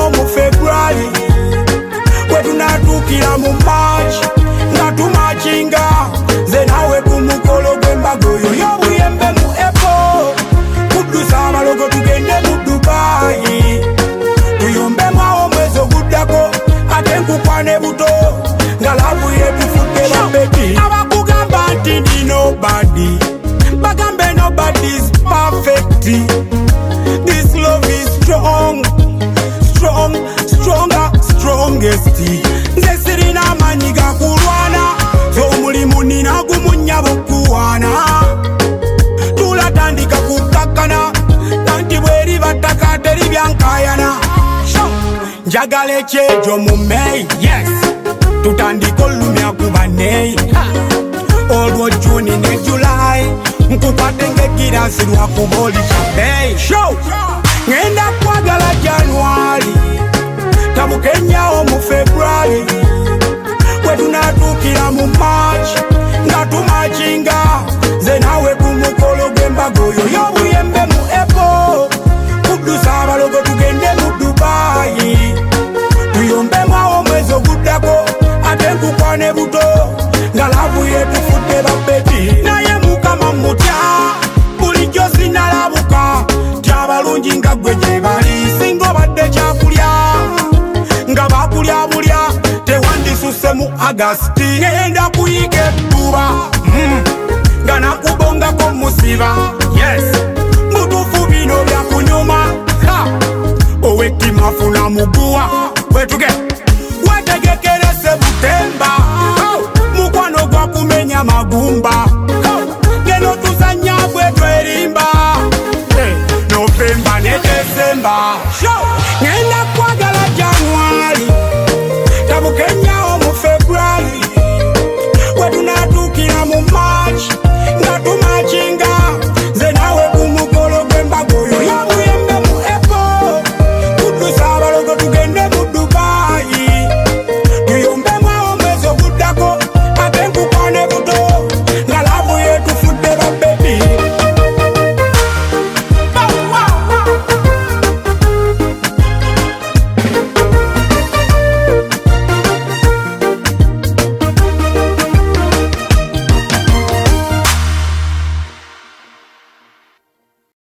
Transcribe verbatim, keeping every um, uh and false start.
tugenyawo mu February we tunatukira mu March nga tumachinga ze nawe kumukolo gw'embaga oyo y'obuyembe mu April kuddusa abalogo tugende mu Dubai tuyombemu awo mwezi oguddako ate nkukwane buto nga lavu yetufudde babebi abakugamba nti ndi nobody bagambe nobody's perfect. This love is strong, strong, stronger, strongest. Nze sirina amanyi ga kulwana so mulimu nina gumunya bukuwana tulatandika kukakana nanti bweri bataka teri byankayana njagala ekyejo mu May yes tutandika olumya kuba nei olwo June ne July nkupate ngekirasi lwakuboli hey show ngenda kwagala January tabukenyawo mu February we tunatukira mu March nga tumachinga ze nawe kumukolo gw'embaga oyo y'obuyembe mu April kuddusa abalogo tugende mu Dubai tuyombemu awo mwezi oguddako ate nkukwane buto nga lavu yetufudde babebi naye mukama mutya bulijjo sinalabuka tyabalungi nga gwe gye bali singa obadde kyakulya nga bakulya bulya tewandisuse mu August ngenda kuyiga ebbuba mm. nga nakubongako musiba yes mutufu bino byakunyuma owekimafuna muguwa wetuge wetegekere Sebutemba mukwano gwa kumenya magumba geno tuzanya bwe twerimba November ne December